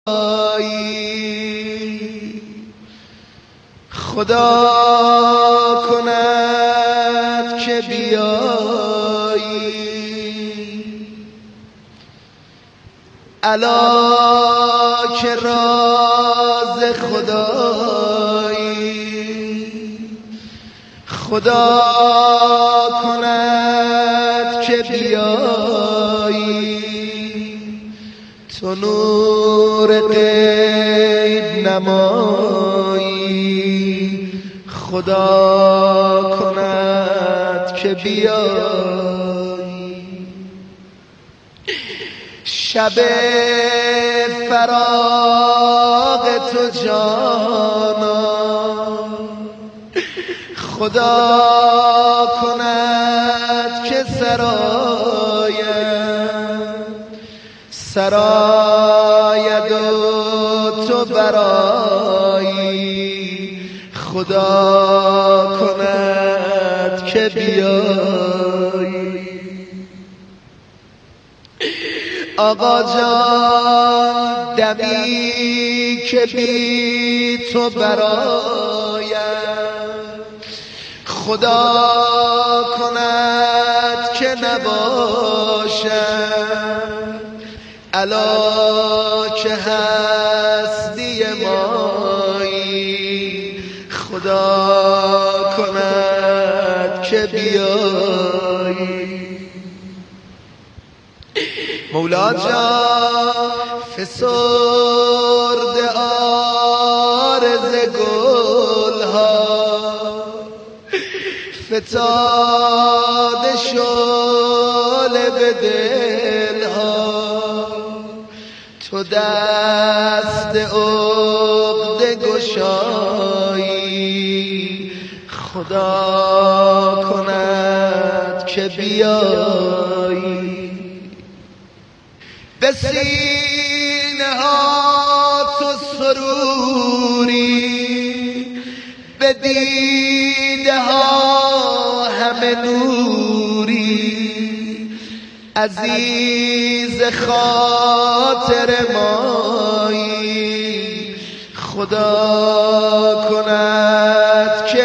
خدا کند که بیایی، الا که راز خدایی. خدا کند که بیایی، تو نور غیب نمایی. خدا کند که بیایی، شب فراق تو جانا. خدا کند که سراید و تو برایی. خدا کند که بیایی. آقا جان دمی که بی تو برایم، خدا کند که نباشم، الا که هستی مایی. خدا کند که بیایی. مولا جان فسرده عارض گلها، فتاده شعله به دلها. تو دست عقده گشایی، خدا کند که بیایی. به سینه ها تو سروری، به دیده ها همه نوری. عزیز خاطر مایی، خدا کند که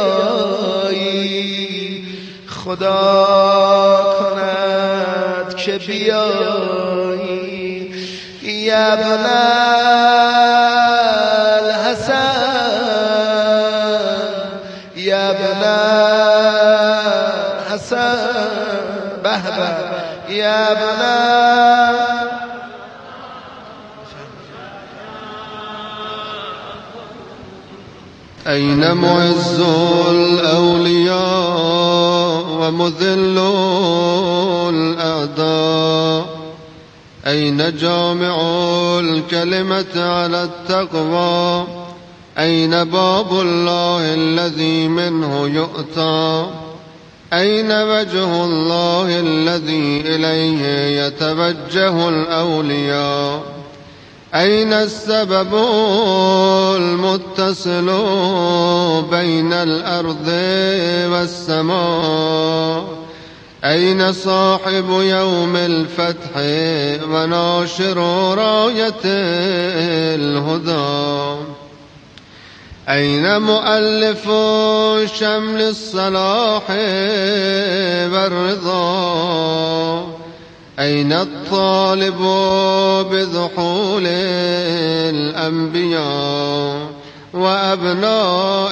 بیایی. خدا کند که بیایی. یا ابن الحسن، یا ابن الحسن، به به، یا ابن أين معز الأولياء ومذل الأعداء؟ أين جامع الكلمة على التقوى؟ أين باب الله الذي منه يؤتى؟ أين وجه الله الذي إليه يتوجه الأولياء؟ أين السبب المتصل بين الأرض والسماء؟ أين صاحب يوم الفتح وناشر راية الهدى؟ أين مؤلف شمل الصلاح والرضا؟ أين الطالب بذحول الأنبياء وأبناء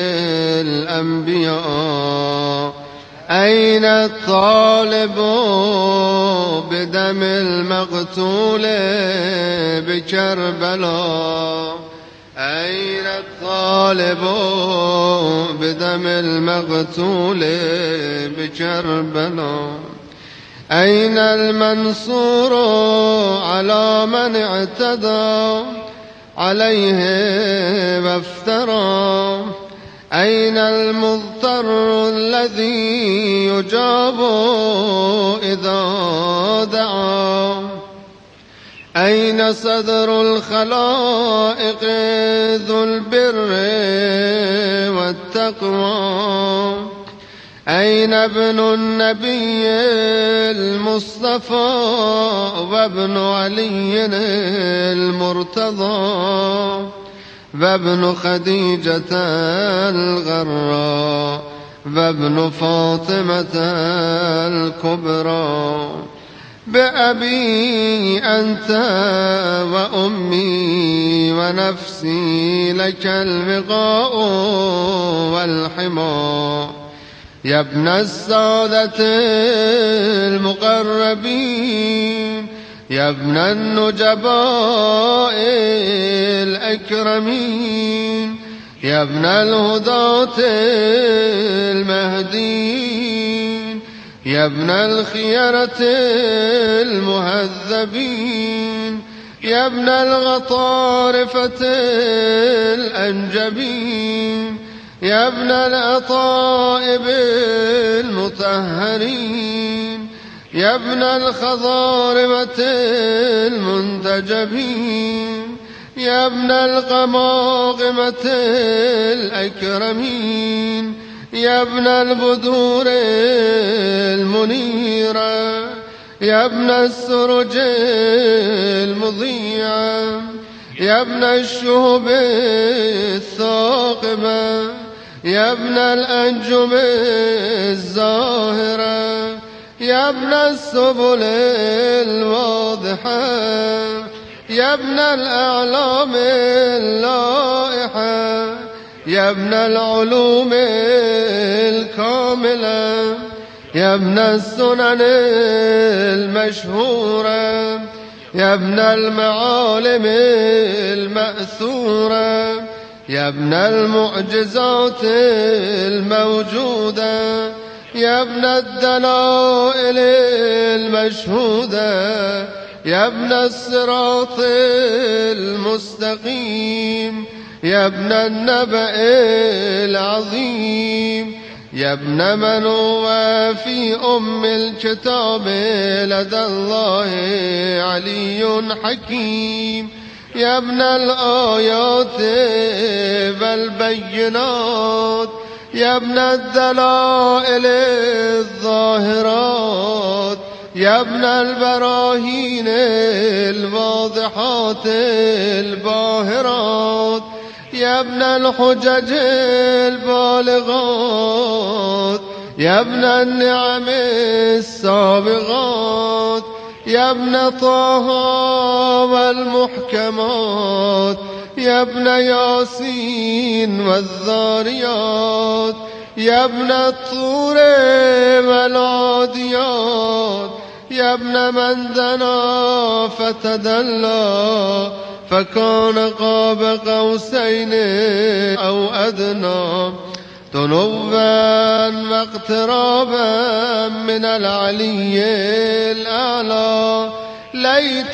الأنبياء؟ أين الطالب بدم المقتول بكربلاء؟ أين الطالب بدم المقتول بكربلاء؟ أين المنصور على من اعتدى عليه وافترى؟ أين المضطر الذي يجاب إذا دعا؟ أين صدر الخلائق ذو البر والتقوى؟ أين ابن النبي المصطفى وابن علي المرتضى وابن خديجة الغراء وابن فاطمة الكبرى بأبي أنت وأمي ونفسي لك الوقاء والحمى يا ابن السادة المقربين يا ابن النجباء الأكرمين يا ابن الهداة المهديين يا ابن الخيرة المهذبين يا ابن الغطارفة الأنجبين يا ابن الأطائب المطهرين يا ابن الخضارمة المنتجبين يا ابن القماقمة الأكرمين يا ابن البدور المنيرة يا ابن السرج المضيعة يا ابن الشهب الثاقبة يا ابن الأنجم الزاهرة يا ابن السبل الواضحة يا ابن الأعلام اللائحة يا ابن العلوم الكاملة يا ابن السنن المشهورة يا ابن المعالم المأثورة يا ابن المعجزات الموجودة يا ابن الدلائل المشهودة يا ابن الصراط المستقيم يا ابن النبأ العظيم يا ابن من هو في أم الكتاب لدى الله علي حكيم يا ابن الآيات والبينات يا ابن الدلائل الظاهرات يا ابن البراهين الواضحات الباهرات يا ابن الحجج البالغات يا ابن النعم السابغات يا ابن طه والمحكمات يا ابن ياسين والذاريات يا ابن الطور والعاديات يا ابن من دنا فتدلى فكان قاب قوسين أو أدنى تنوا واقترابا من العلي الأعلى ليت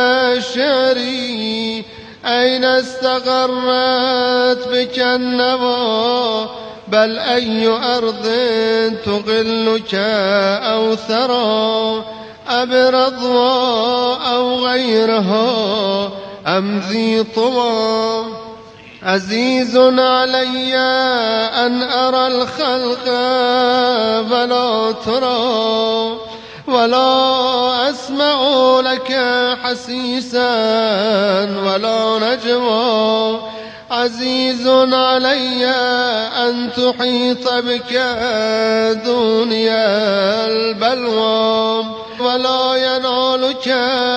شعري أين استقرت بك النوى بل أي أرض تقلك أو ثرى أبرضوى أو غيرها أم ذي طوى عزيز علي أن أرى الخلق ولا ترى ولا أسمع لك حسيسا ولا نجوى عزيز علي أن تحيط بك دنيا البلوى ولا ينالك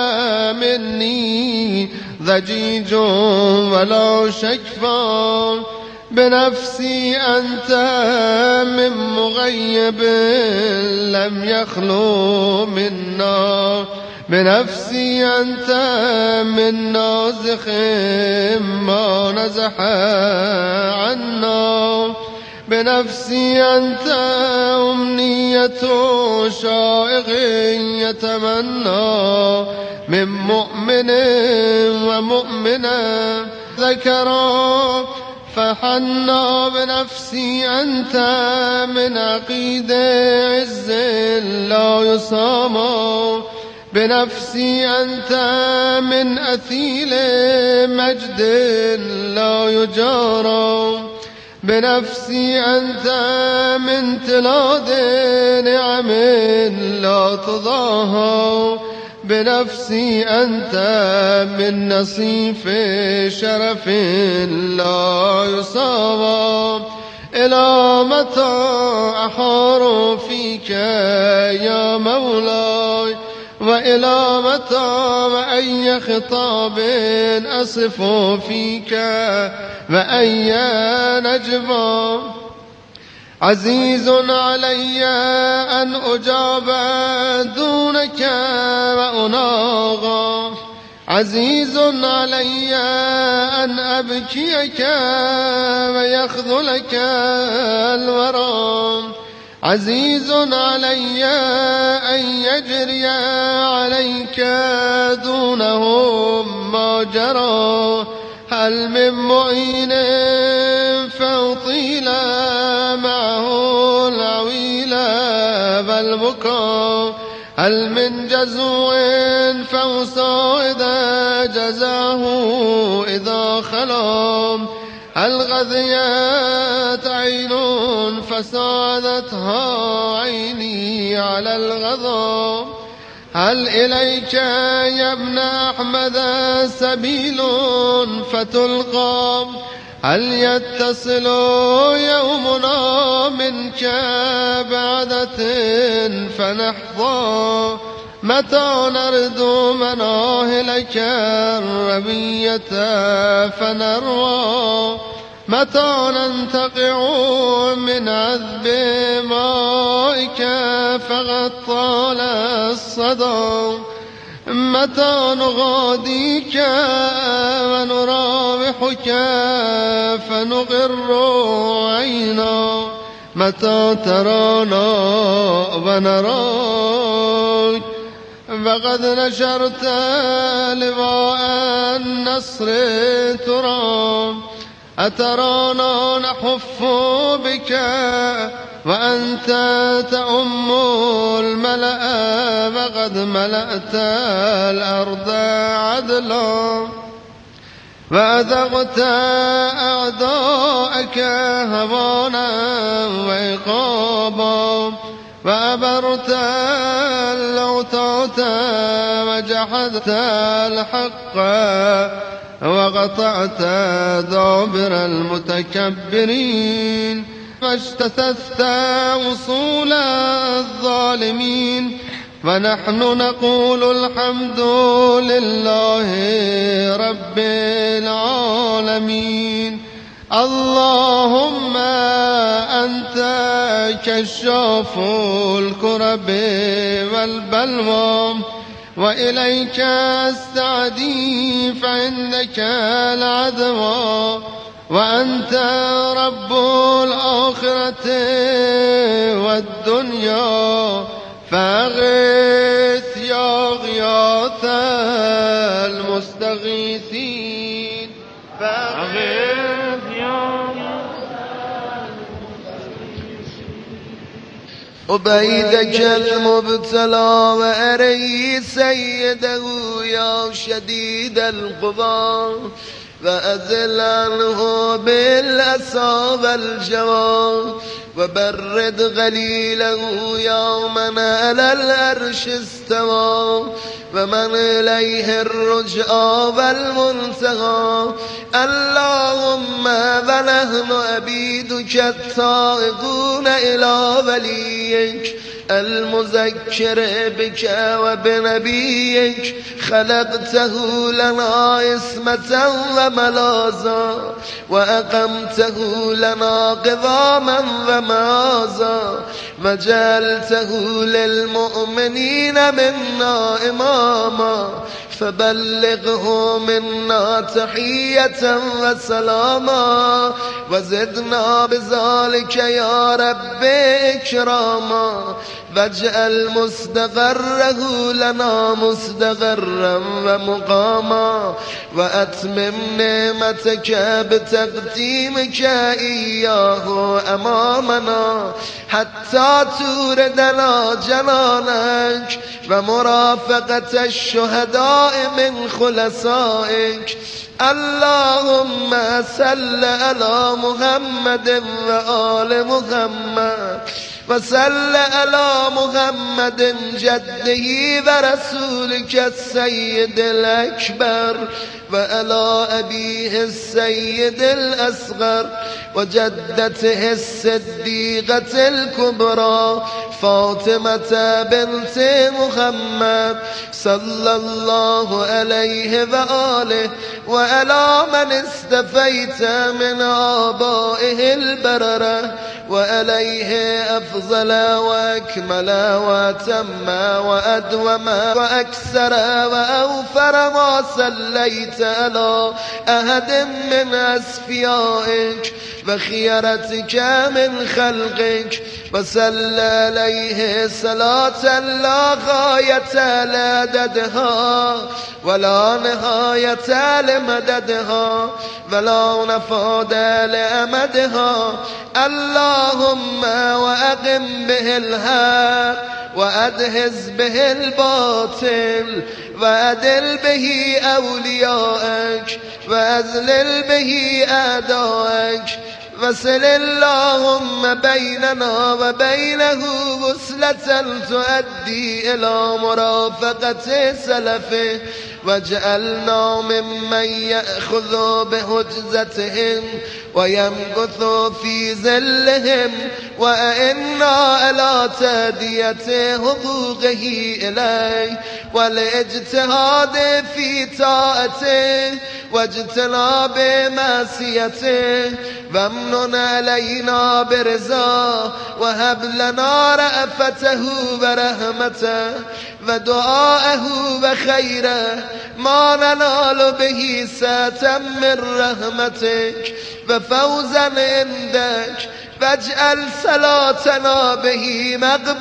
مني ضجيج ولا شكفى بنفسي أنت من مغيب لم يخلو منا بنفسي أنت من نازخ ما نزح عنا بنفسي أنت أمنية شائق يتمنى من مؤمن ومؤمنة ذكرا فحنا بنفسي أنت من عقيد عز لا يصامى بنفسي أنت من أثيل مجد لا يجارى بنفسي أنت من تلاد نعم لا تضاهى بنفسي أنت من نصيف شرف لا يصابى إلى متى أحار فيك يا مولاي وإلى متى وأي خطاب أصف فيك وأي نجوى عزيز علي أن أجاب دونك وأناغى عزيز علي أن أبكيك ويخذلك الورى عزيز علي أن يجري عليك دونهم ما جرى هل من معين فأطيل معه العويل والبكاء هل من جزو فأصعد جزاه إذا خلا هل غذيت عين فسادتها عيني على الغضا هل إليك يا ابن أحمد سبيل فتلقى هل يتصل يومنا منك بعدة فنحظى متى نرد مناهلك الربية فنروى متى ننتقع من عذب مائك فغطى الصدى متى نغاديك ونراوحك فنغر عينا متى ترانا ونراك فقد نشرت لواء النصر ترى أترانا نحف بك وأنت تأم الملأ وقد ملأت الأرض عدلا وأذقت أعداءك هوانا وعقابا وأبرت اللوطات وجحدت الحق وقطعت دابر المتكبرين فاجتثثت وصول الظالمين ونحن نقول الحمد لله رب العالمين اللهم أنت كشاف الكرب والبلوى وإليك استعدي فعندك العدوى وأنت رب الآخرة والدنيا فاغث يا غياث المستغيثين فاغث يا أبيدك المبتلى وأري سيده يا شديد القضاء وأزل عنه بالأسى والجوى وبرد غليله يوما على الأرش استوى ومن إليه الرجاء والمنتهى اللهم ونحن عبيدك التائبون إلى وليك المذكر بك وبنبيك خلقته لنا اسمة وملازا وأقمته لنا قضاما ومعازا وجعلته للمؤمنين منا إماما فبلغه منا تحية وسلاما وزدنا بذلك يا رب إكراما واجعل مستقره لنا مستقرا ومقاما وأتمم نعمتك بتقديمك إياه أمامنا حتى توردنا جنانك ومرافقة الشهداء من خلصائك. اللهم صل على محمد وآل محمد وصل على محمد جده ورسولك السيد الأكبر وعلى أبيه السيد الأصغر وجدته الصديقة الكبرى فاطمة بنت محمد صلى الله عليه وآله وعلى من استفيت من آبائه البررة وعليه أفضل وأكمل وأتم وأدوم وأكثر وأوفر ما صليت على أحد من أصفيائك وخيرتك من خلقك وصلى عليه صلاة لا غاية لعددها ولا نهاية لمددها ولا نفاد لأمدها. اللهم وأقم به الحق وأدهز به الباطل وأدل به أوليائك وأذلل به أعدائك وصل اللهم بيننا وبينه وصلة تؤدي إلى مرافقة سلفه واجعلنا ممن يأخذ بحجزتهم ويمكث في ظلهم وإنا على تأدية حقوقه إليه والاجتهاد في طاعته واجتناب معصيته وامنن علينا برضاه وهب لنا رأفته ورحمته ودعاءه وخيره ما ننال به ساتا من رحمتك وفوزا عندك واجعل صلاتنا به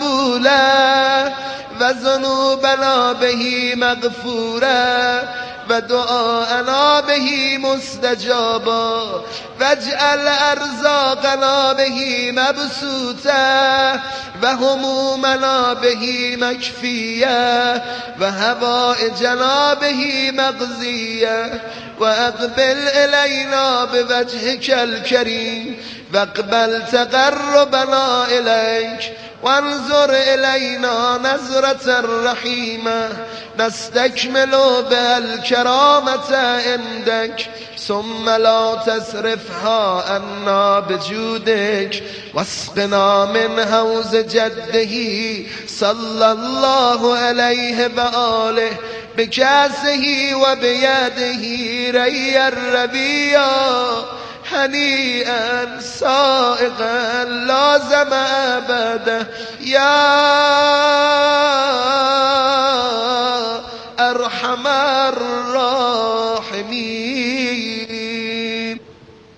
مقبولا وذنوبنا به مغفورا ودعاءنا به مستجابا واجعل أرزاقنا به مبسوطا وهمومنا به مكفيا وهوائجنا به مقضيا وأقبل إلينا بوجهك الكريم واقبل تقربنا إليك وانظر إلينا نظرة رحيمة نستكمل بها الكرامة عندك ثم لا تصرفها عنا بجودك واسقنا من حوض جده صلى الله عليه وآله بكاسه وبيده ري الربيع هنيئا سائغا لازم أبدا يا أرحم الراحمين.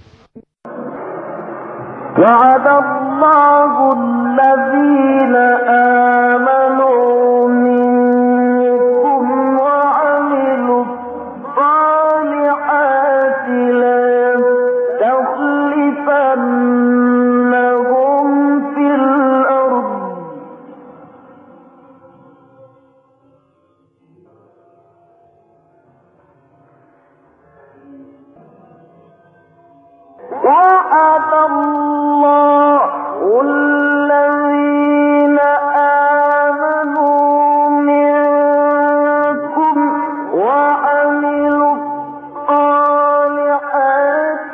وعد الله الذين آمنوا منكم وعملوا الصالحات ليستخلفنهم في الأرض وعد الله الذين آمنوا منكم وعملوا الصالحات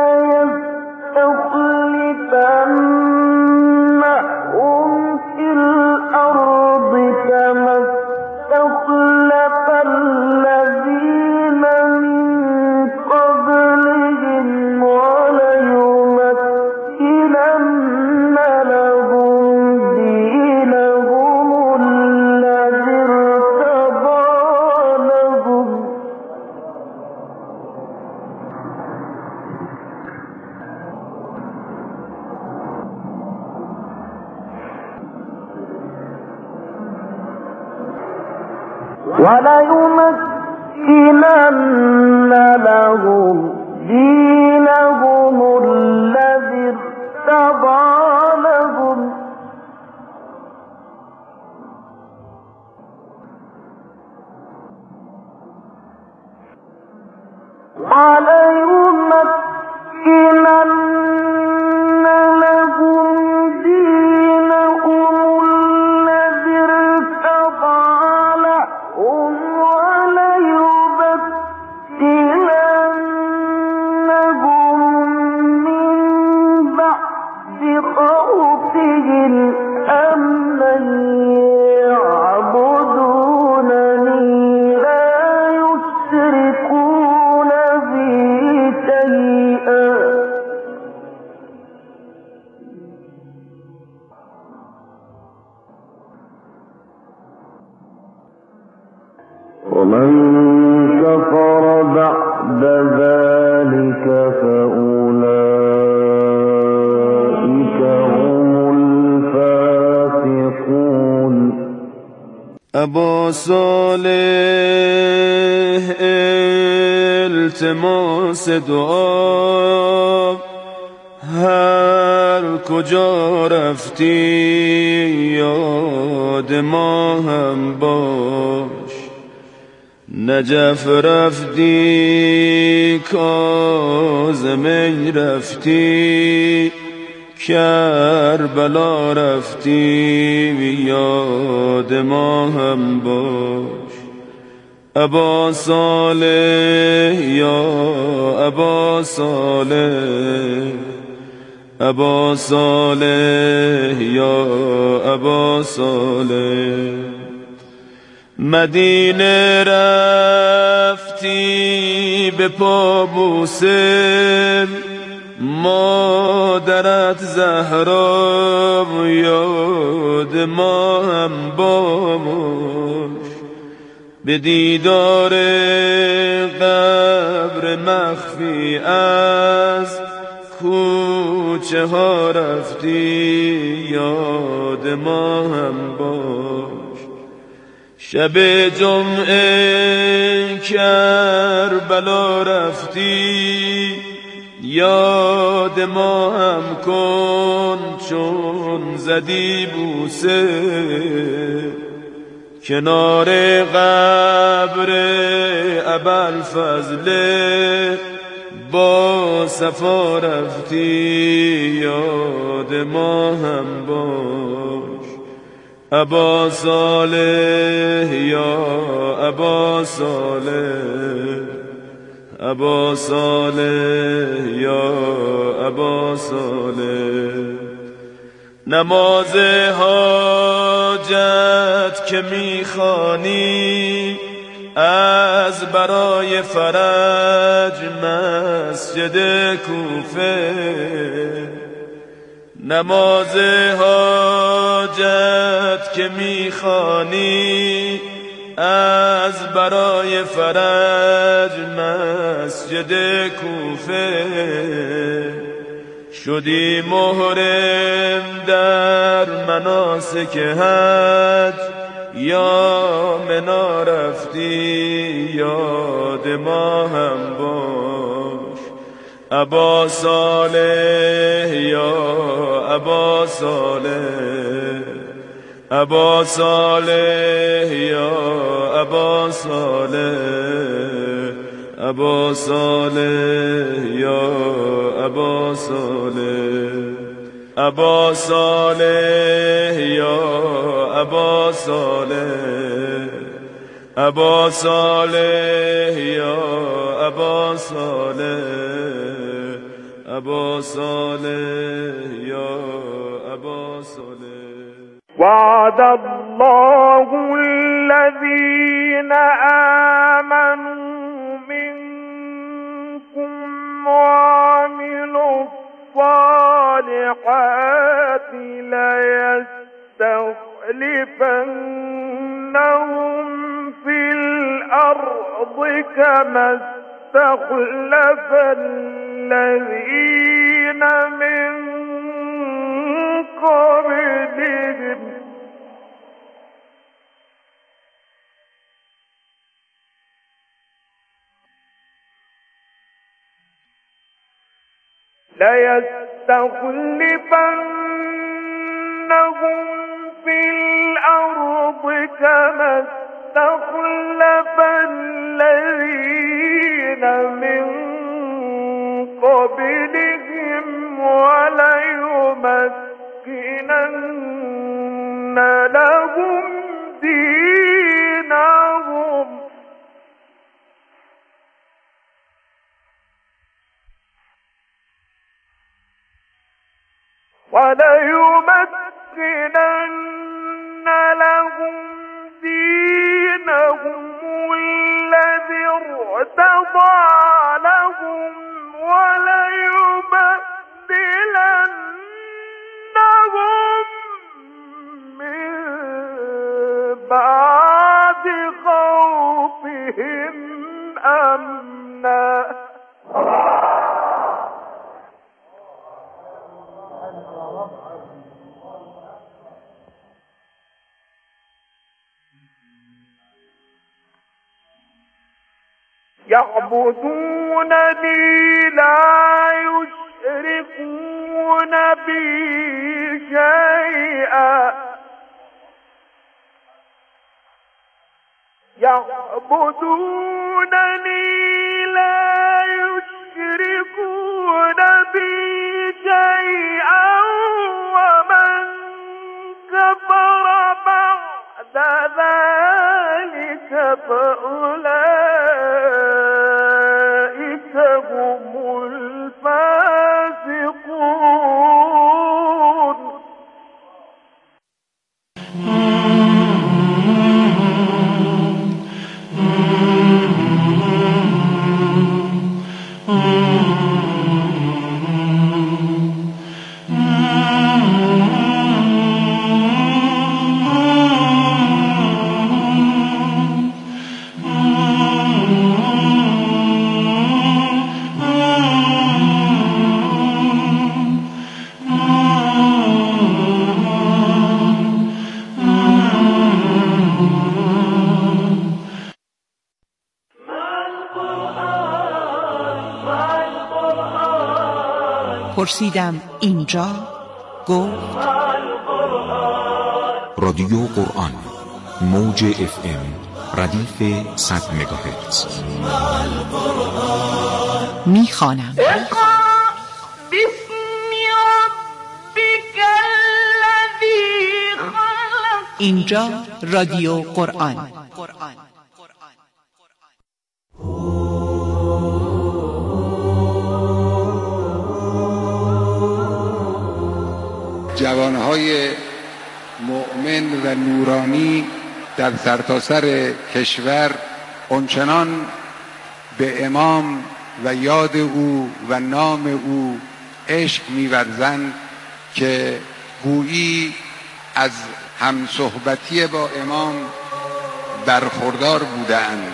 ليستخلفنهم في الأرض كما استخلف الذين من قبلهم وليمكنن وليمكنن لهم دينهم الذي ارتضى لهم ومن كفر بعد ذلك فأولئك هم الفاسقون. ابا صالح التماس دعا، هر کجا رفتی یاد ما هم باش. نجف رفتی کاظم رفتی، کربلا رفتی یاد ما هم باش. ابا صالح یا ابا صالح، ابا صالح یا ابا صالح. مدینه رفتی به پا بوسه، مادرت زهرا یاد ما هم باش. به دیدار قبر مخفی از کوچه ها رفتی یاد ما هم باش. شب جمعه کربلا رفتی یاد ما هم کن چون زدی بوسه. کنار قبر ابوالفضل با صفا رفتی یاد ما هم باش. ابا صالح یا ابا صالح، ابا صالح یا ابا صالح. نماز حاجت که میخوانی از برای فرج مسجد کوفه. نماز حاجت که میخوانی از برای فرج مسجد کوفه. شدی محرم در مناسک حج یا منا رفتی یاد ما هم باش. ابا صالح یا ابا صالح، ابا صالح یا ابا صالح، ابا صالح یا ابا صالح. ابا صالح یا ابا صالح، ابا صالح یا ابا صالح، ابا صالح یا ابا صالح. وعد الله الذين آمنوا منكم وعملوا الصالحات ليستخلفنهم في الأرض كما استخلف الذين من قبلهم ليستخلفنهم في الأرض كما استخلف الذين من قبلهم وليمكنن لهم دينهم الذي ارتضى لهم وليبدلنهم من بعد خوفهم أمنا يعبدونني لا يشركون بي شيئا ومن كفر بعد ذلك فأولئك هم الفاسقون. پرسیدم اینجا گفت رادیو قرآن موج FM ردیف 100 مگاهرتز. میخوانم اینجا رادیو قرآن. جوانهای مؤمن و نورانی در سرتاسر کشور آنچنان به امام و یاد او و نام او عشق می‌ورزند که گویی از همصحبتی با امام برخوردار بودند.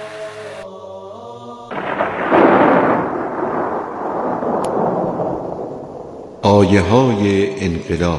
آیه های انقلاب.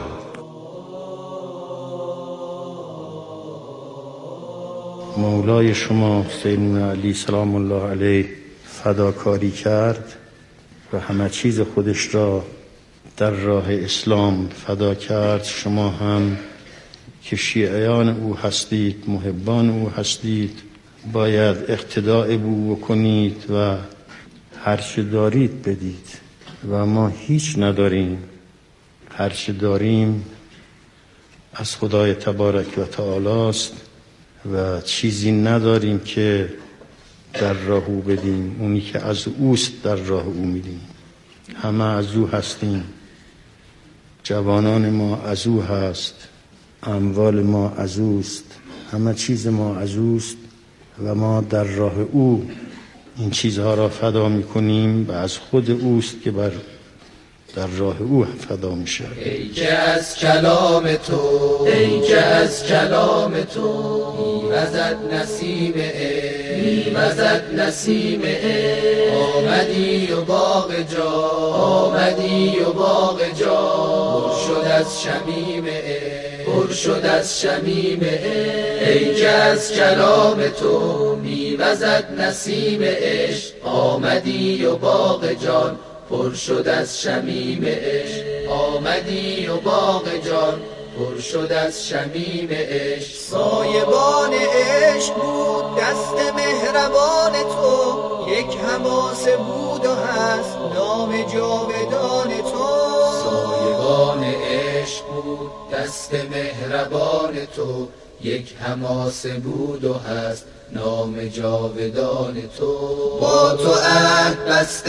مولای شما سیدنا علی سلام الله علیه فداکاری کرد و همه چیز خودش را در راه اسلام فدا کرد. شما هم که شیعیان او هستید، محبان او هستید، باید اقتداء او کنید و هر چه دارید بدید و ما هیچ نداریم. هر چه داریم از خدای تبارک و تعالی است و چیزی نداریم که در راه او بدیم. اونی که از اوست در راه او میدیم. همه از او هستیم. جوانان ما از او هست، اموال ما از اوست، همه چیز ما از اوست و ما در راه او این چیزها را فدا میکنیم و از خود اوست که در راه او فدا میشه. ای که از کلام تو، ای که از کلام تو میوزد نسیم میوزد نسیم آمدی و باغ جا، آمدی و باغ جا پر شد از شمیم پر شد از شمیم ای که از کلام تو میوزد نسیم عشق آمدی و باغ جان پر شد از شمیم عشق. آمدی و باغ جان پر شد از شمیم عشق. سایبان عشق بود دست مهربان تو، یک حماسه بود و هست نام جاودان تو. سایبان عشق بود دست مهربان تو، یک حماسه بود و هست نام جاودان تو. با تو عهد بسته